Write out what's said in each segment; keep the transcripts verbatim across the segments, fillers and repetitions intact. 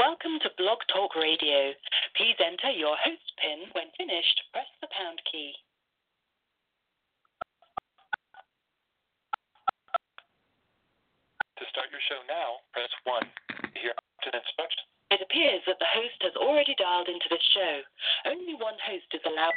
Welcome to Blog Talk Radio. Please enter your host PIN. When finished, press the pound key. To start your show now, press one. To hear option instructions. It appears that the host has already dialed into this show. Only one host is allowed.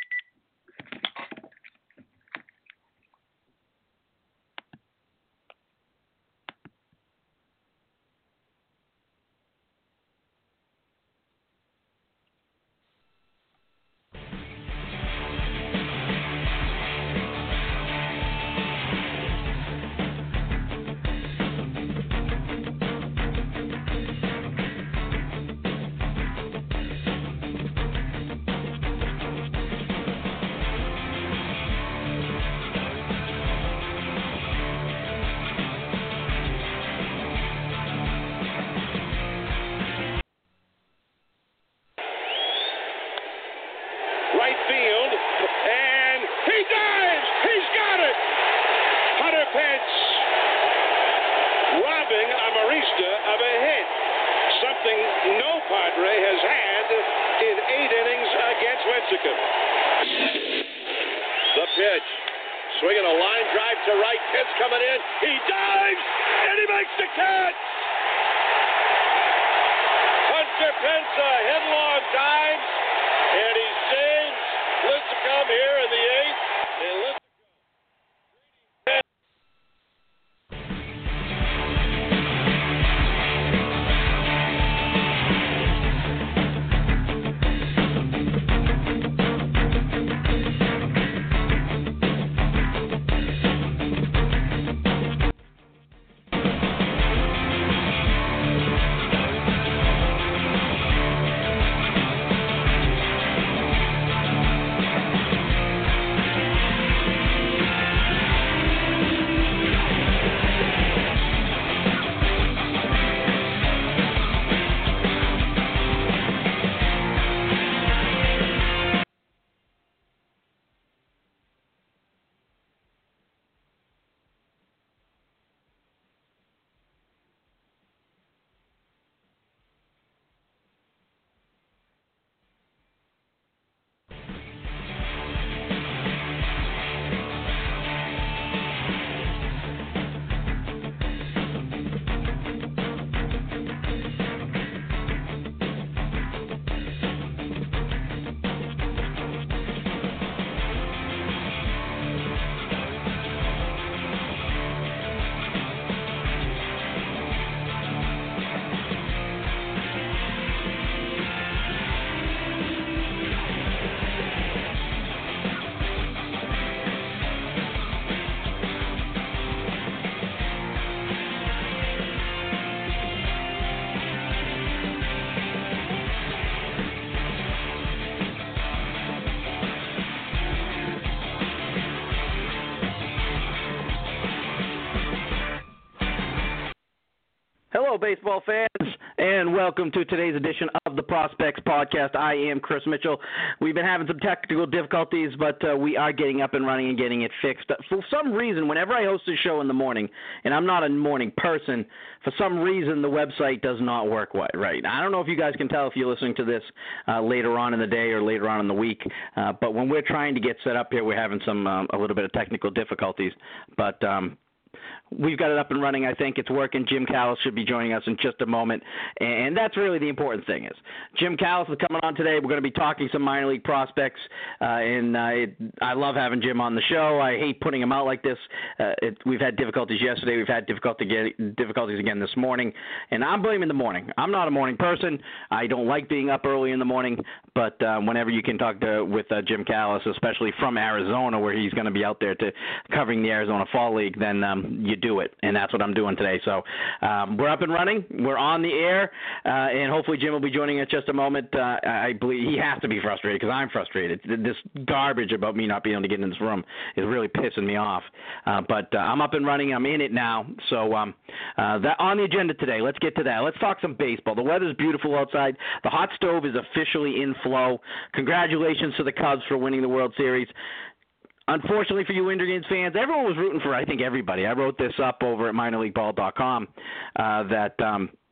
Hello, baseball fans, and welcome to today's edition of the Prospects Podcast. I am Chris Mitchell. We've been having some technical difficulties, but uh, we are getting up and running and getting it fixed. For some reason, whenever I host a show in the morning, and I'm not a morning person, for some reason the website does not work right. I don't know if you guys can tell if you're listening to this uh, later on in the day or later on in the week, uh, but when we're trying to get set up here, we're having some um, a little bit of technical difficulties, but um, we've got it up and running. I think it's working. Jim Callis should be joining us in just a moment, and that's really the important thing. Is Jim Callis is coming on today. We're going to be talking some minor league prospects, uh, and uh, it, I love having Jim on the show. I hate putting him out like this. Uh, it, we've had difficulties yesterday. We've had difficulty get, difficulties again this morning, and I'm blaming the morning. I'm not a morning person. I don't like being up early in the morning, but uh, whenever you can talk to with uh, Jim Callis, especially from Arizona, where he's going to be out there to covering the Arizona Fall League, then um, you do it, and that's what I'm doing today. So um, we're up and running. We're on the air, uh, and hopefully Jim will be joining us just a moment. Uh, I believe he has to be frustrated because I'm frustrated. This garbage about me not being able to get in this room is really pissing me off. Uh, but uh, I'm up and running. I'm in it now. So um, uh, that on the agenda today, let's get to that. Let's talk some baseball. The weather's beautiful outside. The hot stove is officially in flow. Congratulations to the Cubs for winning the World Series. Unfortunately for you Indians fans, everyone was rooting for, I think, everybody. I wrote this up over at minor league ball dot com uh, that um,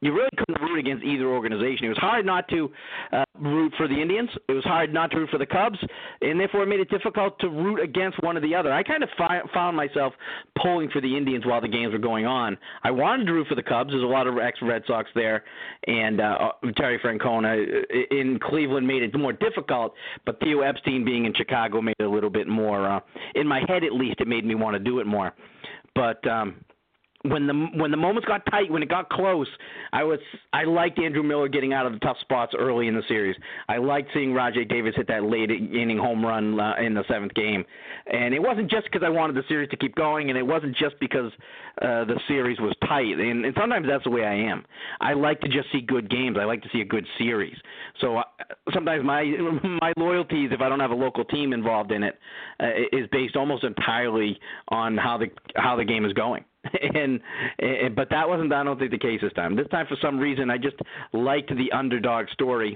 you really couldn't root against either organization. It was hard not to uh, root for the Indians. It was hard not to root for the Cubs, and therefore it made it difficult to root against one or the other. I kind of fi- found myself pulling for the Indians while the games were going on. I wanted to root for the Cubs. There's a lot of ex-Red Sox there, and uh, Terry Francona in Cleveland made it more difficult, but Theo Epstein being in Chicago made it a little bit more, uh, in my head at least, it made me want to do it more. But um, when the when the moments got tight, when it got close, I was I liked Andrew Miller getting out of the tough spots early in the series. I liked seeing Rajai Davis hit that late inning home run uh, in the seventh game, and it wasn't just because I wanted the series to keep going, and it wasn't just because uh, the series was tight. And, and sometimes that's the way I am. I like to just see good games. I like to see a good series. So uh, sometimes my my loyalties, if I don't have a local team involved in it, uh, is based almost entirely on how the how the game is going. And, and but that wasn't, I don't think, the case this time. This time, for some reason, I just liked the underdog story.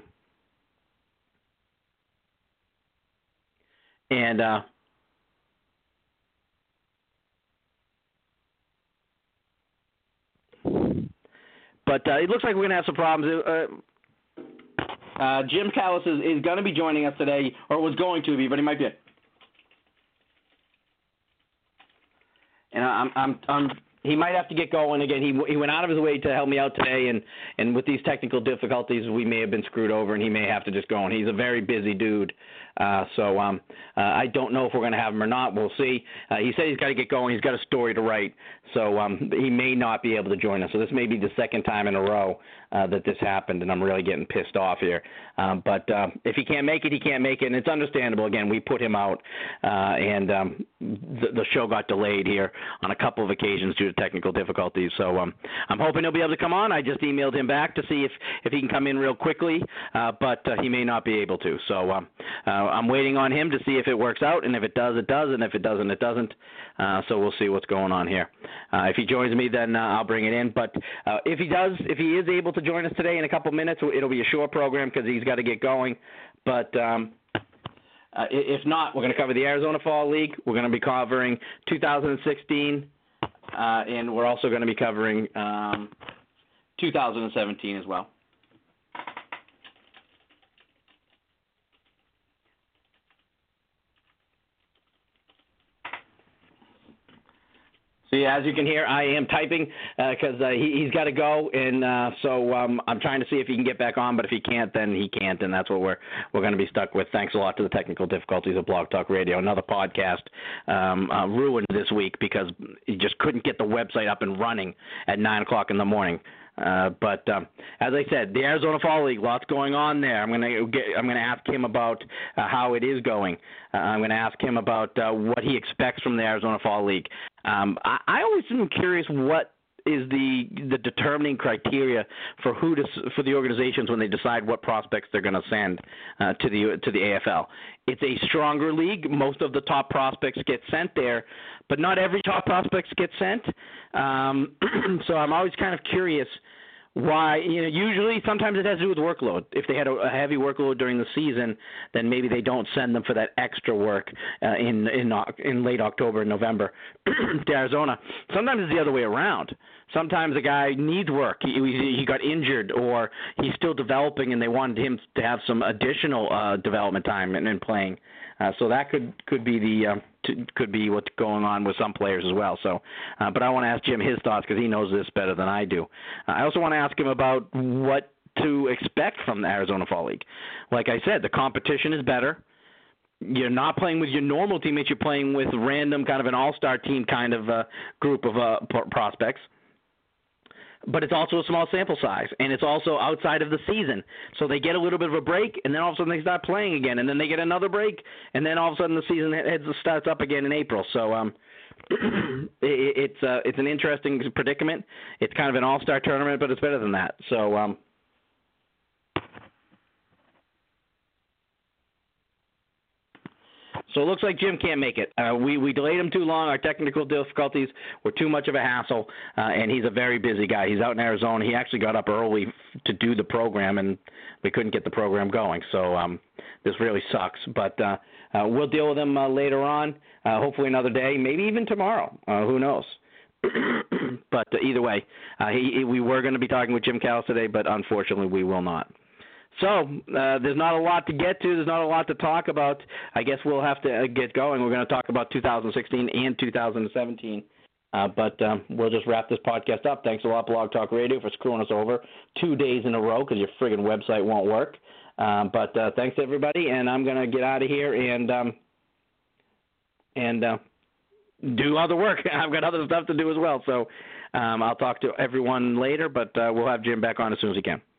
And uh, but uh, it looks like we're going to have some problems. Uh, uh, Jim Callis is, is going to be joining us today, or was going to be, but he might be. And I'm, I'm, I'm, he might have to get going again. He, he went out of his way to help me out today, and, and with these technical difficulties, we may have been screwed over, and he may have to just go. And he's a very busy dude, uh, so um, uh, I don't know if we're going to have him or not. We'll see. Uh, he said he's got to get going. He's got a story to write, so um, he may not be able to join us. So this may be the second time in a row uh, that this happened, and I'm really getting pissed off here. Um, but uh, if he can't make it, he can't make it, and it's understandable. Again, we put him out, uh, and um, the, the show got delayed here on a couple of occasions due to technical difficulties. So um, I'm hoping he'll be able to come on. I just emailed him back to see if, if he can come in real quickly, uh, but uh, he may not be able to. So um, uh, I'm waiting on him to see if it works out, and if it does, it does, and if it doesn't, it doesn't. Uh, so we'll see what's going on here. Uh, if he joins me, then uh, I'll bring it in. But uh, if he does, if he is able to join us today in a couple minutes, it'll be a short program because he's got to get going. But um, uh, if not, we're going to cover the Arizona Fall League. We're going to be covering two thousand sixteen, uh, and we're also going to be covering um, two thousand seventeen as well. See, as you can hear, I am typing because uh, uh, he, he's got to go, and uh, so um, I'm trying to see if he can get back on. But if he can't, then he can't, and that's what we're we're going to be stuck with. Thanks a lot to the technical difficulties of Blog Talk Radio. Another podcast um, uh, ruined this week because he just couldn't get the website up and running at nine o'clock in the morning. Uh, but um, as I said, the Arizona Fall League, lots going on there. I'm going to get, I'm going to ask him about uh, how it is going. Uh, I'm going to ask him about uh, what he expects from the Arizona Fall League. Um, I, I always am curious what is the the determining criteria for who to, for the organizations when they decide what prospects they're going to send uh, to the to the A F L. It's a stronger league. Most of the top prospects get sent there, but not every top prospects get sent. Um, so I'm always kind of curious why. You know, usually sometimes it has to do with workload. If they had a, a heavy workload during the season, then maybe they don't send them for that extra work uh, in in in late October and November to Arizona. Sometimes it's the other way around. Sometimes a guy needs work. He, he got injured, or he's still developing, and they wanted him to have some additional uh, development time in, in playing. Uh, so that could could be the uh, t- could be what's going on with some players as well. So, uh, but I want to ask Jim his thoughts because he knows this better than I do. Uh, I also want to ask him about what to expect from the Arizona Fall League. Like I said, the competition is better. You're not playing with your normal teammates. You're playing with random, kind of an all-star team kind of uh, group of uh, p- prospects. But it's also a small sample size, and it's also outside of the season. So they get a little bit of a break, and then all of a sudden they start playing again, and then they get another break, and then all of a sudden the season heads, starts up again in April. So um, it, it's uh, it's an interesting predicament. It's kind of an all-star tournament, but it's better than that. So um, So it looks like Jim can't make it. Uh, we, we delayed him too long. Our technical difficulties were too much of a hassle, uh, and he's a very busy guy. He's out in Arizona. He actually got up early to do the program, and we couldn't get the program going. So um, this really sucks. But uh, uh, we'll deal with him uh, later on, uh, hopefully another day, maybe even tomorrow. Uh, who knows? but uh, either way, uh, he, he, we were going to be talking with Jim Callis today, but unfortunately we will not. So uh, there's not a lot to get to. There's not a lot to talk about. I guess we'll have to uh, get going. We're going to talk about two thousand sixteen and two thousand seventeen. Uh, but um, we'll just wrap this podcast up. Thanks a lot, Blog Talk Radio, for screwing us over two days in a row because your friggin' website won't work. Um, but uh, thanks, everybody, and I'm going to get out of here and um, and uh, do other work. I've got other stuff to do as well. So um, I'll talk to everyone later, but uh, we'll have Jim back on as soon as he can.